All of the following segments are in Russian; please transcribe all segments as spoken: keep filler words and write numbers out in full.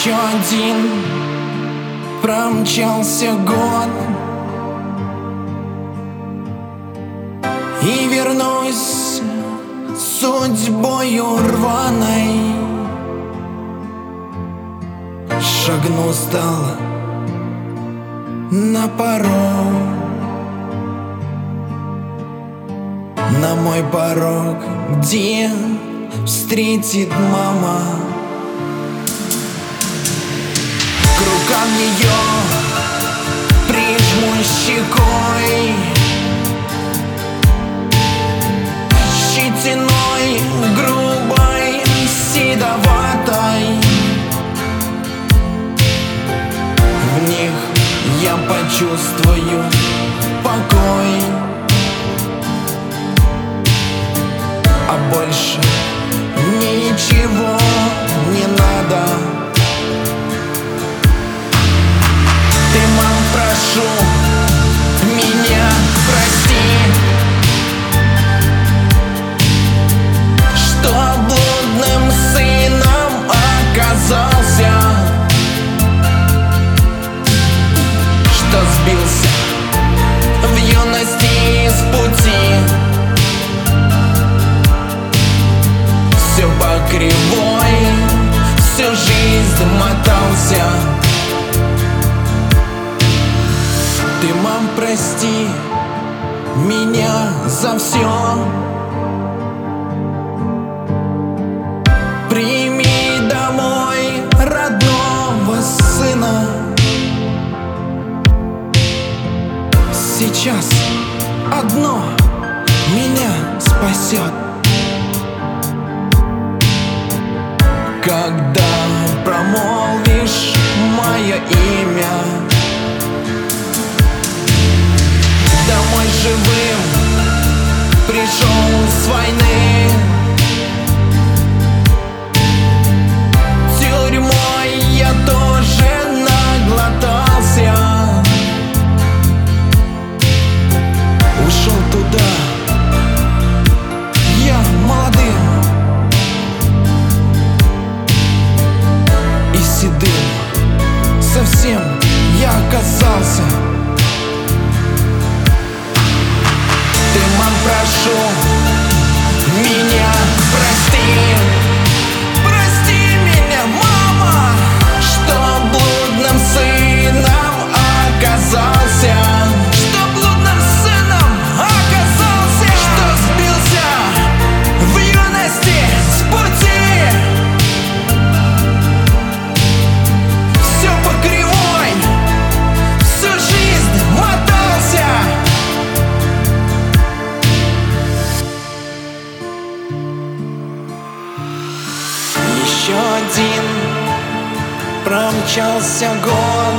Еще один промчался год, и вернусь судьбою рваной. Шагну стало на порог, на мой порог, где встретит мама. К рукам ее прижму щекой, щетиной грубой, седоватой. В них я почувствую покой, а больше ничего не надо. Ты, мам, прошу, меня прости, что блудным сыном оказался, что сбился в юности с пути. Все по кривой, всю жизнь мотался. Ты, мам, прости меня за все. Прими домой родного сына. Сейчас одно меня спасет: когда промолвишь мое имя. Домой живым пришел с войны, тюрьмой я тоже наглотался. Ушел туда я молодым и седым, совсем я оказался. Ты, мам, прошу, меня прости. Прости меня, мама, что блудным сыном оказался, что блудным сыном оказался, что сбился в юности с пути. Все по кривой, всю жизнь мотался. Еще один промчался год,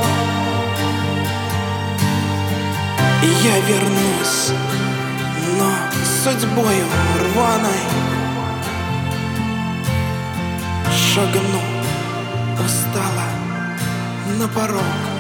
и я вернусь, но судьбою рваной шагну устало на порог.